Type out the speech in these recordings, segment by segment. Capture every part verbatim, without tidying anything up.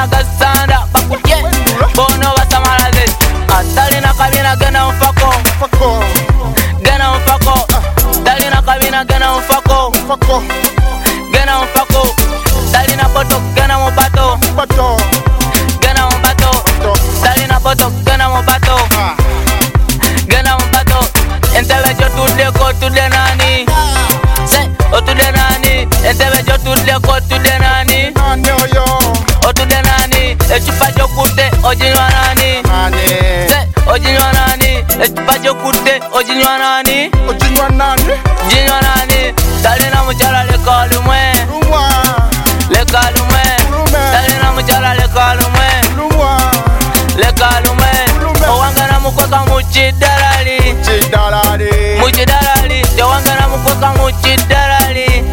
mazina gasanda bakutye bono basamalaze atalina kabina gena mfako gena mfako talina kabina gena mfako gena mfako talina poto gena mobato gena mobato talina poto gena mobato gena mobato entebe jo tudle ko tudle nani say o tudle nani entebe jo tudle ko tudle nani o tudle nani echupa jo kute ojinywa nani say ojinywa nani echupa jo kute ojinywa nani ojinywa nani jinywa nani talina muchala le kalumwe le kalumwe talina muchala le kalumwe le kalumwe owangana mukoka muchidalali chidalali muchidalali owangana mukoka muchidalali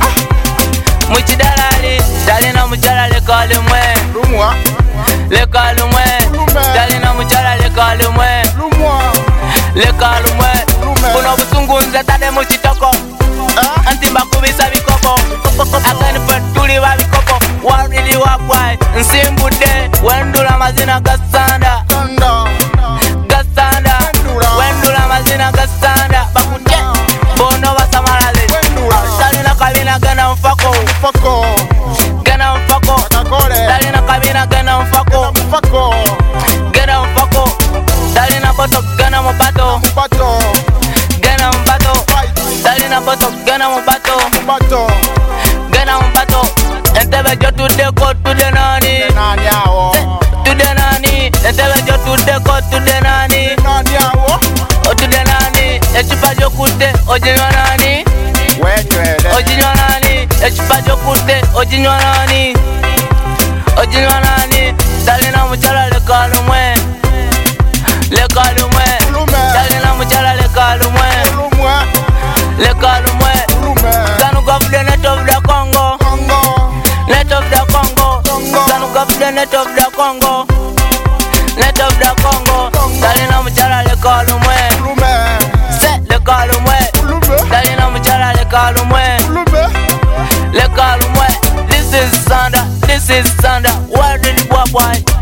muchidalali talina muchala le kalumwe lumwa le kalumwe talina muchala le kalumwe le kalumwe kuno busungunza tade muchitoko antimba kubisa bikopo akani petuli wa bikopo warili wa bwai nsimbude wendula mazina gasanda gasanda wendula mazina gasanda bakutye bono basamalaze talina kabina gena mfako gena mfako talina kabina gena mfako gena mfako talina poto gena mobato gena mobato talina poto gena mobato gena mobato entebe jo tudde ko tudde nani tudde nani entebe jo tudde ko tudde nani o tudde nani echupa jo kute ojinywa nani ojinywa nani echupa jo kute ojinywa nani ojinywa nani talina muchala le kalumwe le kalumwe talina muchala le kalumwe le kalumwe Sanu government net of the Congo net of the Congo Sanu government net of the Congo net of the Congo talina muchala le kalumwe se le kalumwe talina muchala le kalumwe le kalumwe this is Sanda this is Sanda where did the boy